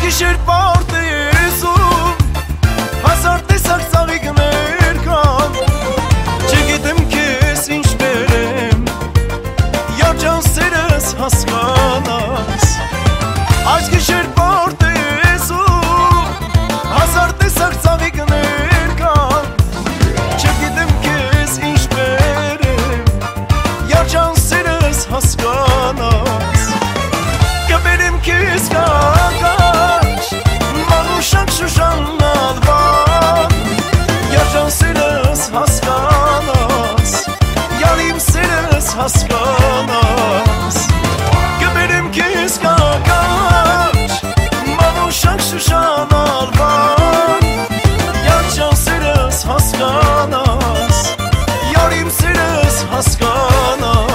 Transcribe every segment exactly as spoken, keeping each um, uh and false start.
gիշեր պարտեզում հազար տեսակ ծաղիկներ կան չգիտեմ քեզ ինչ բերեմ Յաջան սերս հասկանաս Այս գիշեր պարտեզում հազար տեսակ ծաղիկներ կան չգիտեմ քեզ ինչ բերեմ Յաջան սերս հասկանաս Կբերեմ քեզ կակաչ մանուշակ շուշանալվան Յաջան սերս հասկանաս Յալիմ սերս հասկանաս Կբերեմ քեզ կակաչ մանուշակ շուշանալվան Յաջան սերս հասկանաս Յալիմ սերս հասկանաս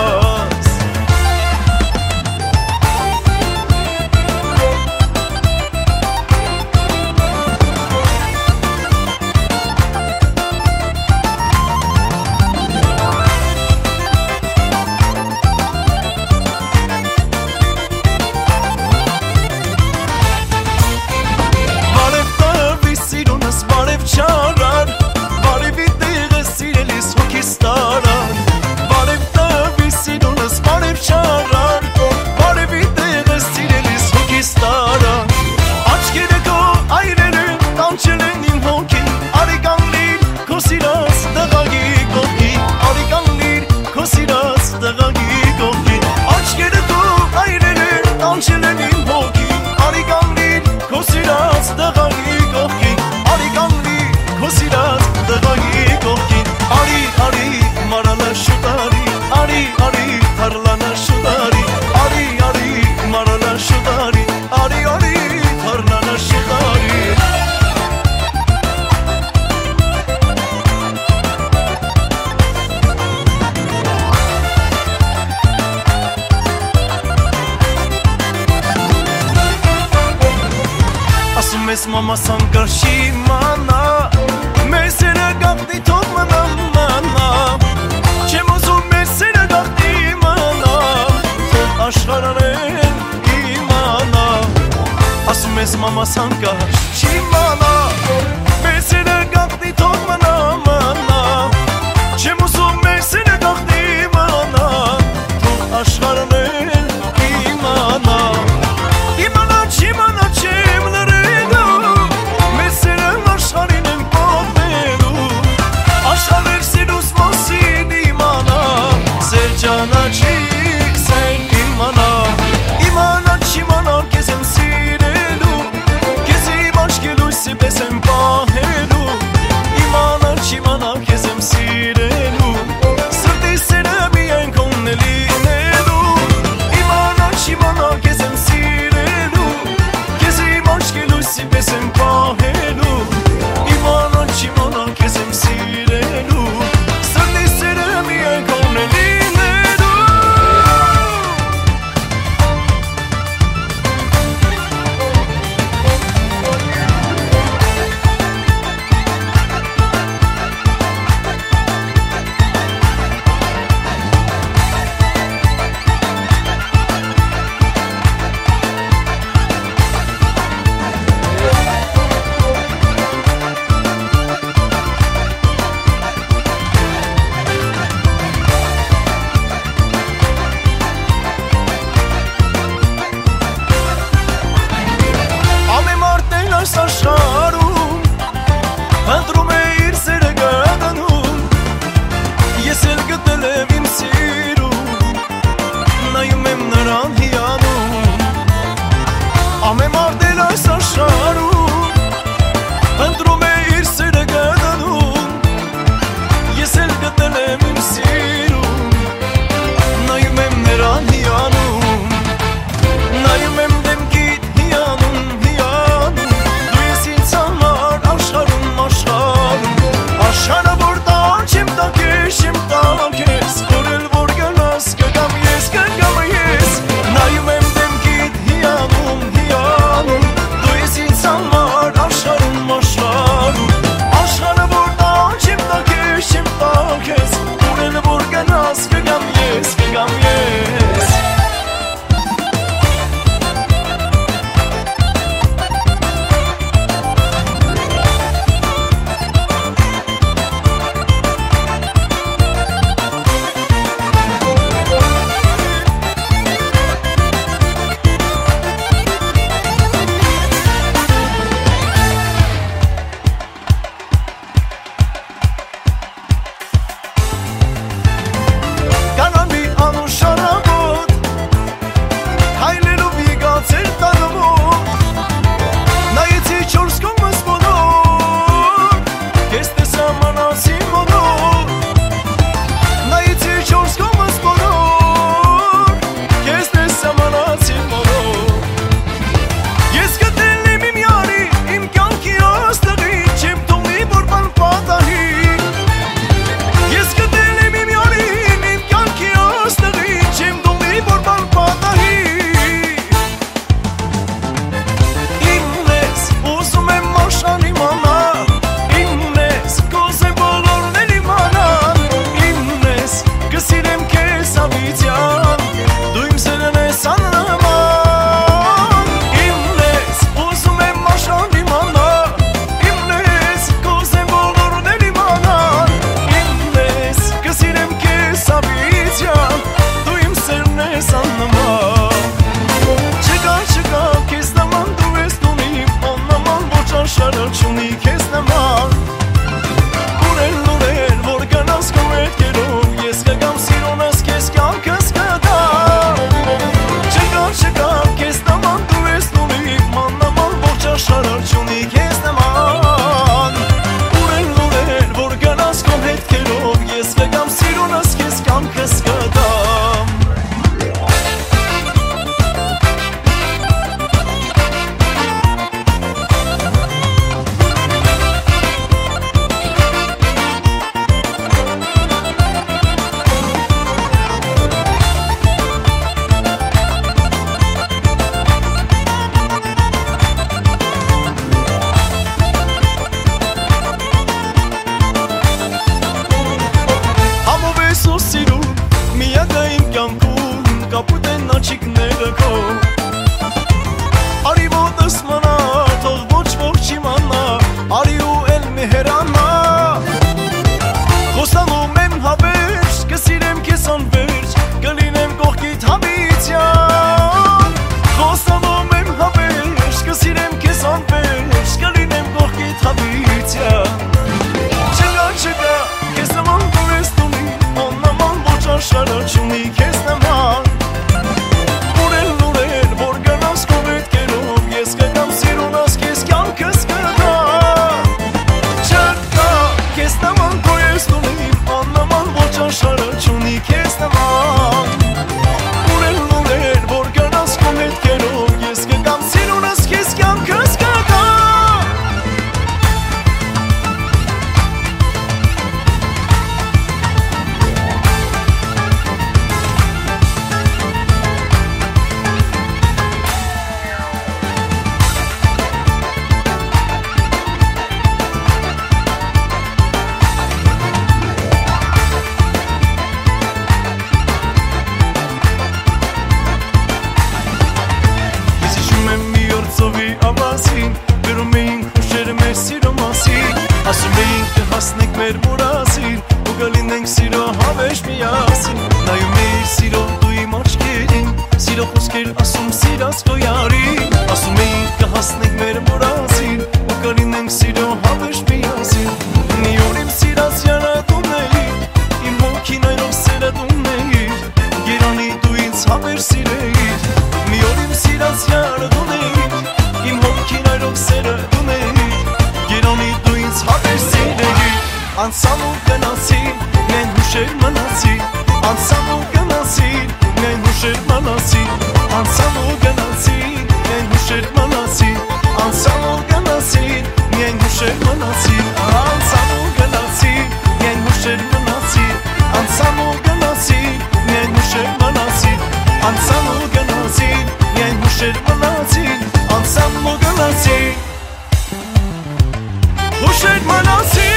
Չարար, բարևի տեղը սիրելիս հոգիս տարար Բարև տվի սիրունս, բարև չարար, բարևի տեղը սիրելիս հոգիս տարար Աչքերը քո այրերը կանչել են իմ հոգին Արի կանգնիր քո սիրած տղագի կողքին Արի կանգնիր քո սիրած տղագի կողքին Աչքերը քո այրերը կանչել են իմ հոգին Արի կանգնիր քո սիրած տղագի կողքին Արի կանգնիր քո սիրած տղայի կողքին Արի, արի, մարալա շուտարի Արի, արի, թարլանա շուտարի Արի, արի, մարալա շուտարի Արի, արի, թարլանա շուտարի Ասում ես մամասան կարշի մանա Մեր սերը գաղթի թող մնա մանա Չեմ ուզում մեր սերը գաղթի մանա Թող աշխարհն իմանա Ասում ես մամասան կարշի մանա Մեր սերը գաղթի թող մնա մանա Չեմ ուզում մեր սերը գաղթի մանա Թող աշխարհն իմանա Իմանա չիմանա չեմ լրելու Մեր սերը աշխարհին եմ պոտնելու Աշխարհեր սիրուս մոսին իմանա Սեր ճանաչիկ սեն իմանա Իմանա չիմանա կեզ եմ սիրելու Կեզ իմ աչքի լույսի պես եմ պահելու Իմանա չիմանա կեզ եմ սիրելու Սրտի սերը միայն քոնն է լինելու Իմանա չիմանա կեզ եմ սիրելու Կեզ իմ աչքի լույսի պես եմ պահելու Իմանա չիմանա կեզ եմ սիրելու Սրտի սերը միայն քոնն է լինելու Այս աշխարհում Ընտրում է իր սերը գտնում Ես էլ գտել եմ իմ սիրուն Նայում եմ նրան հիանում Ամեն մարդ էլ այս աշխարհում Ընտրում է իր սերը գտնում Ես էլ գտել եմ իմ սիրուն Նայում եմ նրան հիանում Նայում եմ դեմքիդ հիանում Աշխարհը որ տաք եմ տակ ես, եմ տակ ես Որել որ գնաս կգամ ես, կգամ ես Նայում եմ դեմքիդ հիանում, հիանում انسامو گناسی من هوشر مناسی انسامو گناسی من هوشر مناسی انسامو گناسی من هوشر مناسی انسامو گناسی من هوشر مناسی انسامو گناسی من هوشر مناسی انسامو گناسی من هوشر مناسی انسامو گناسی من هوشر مناسی انسامو گناسی هوشر مناسی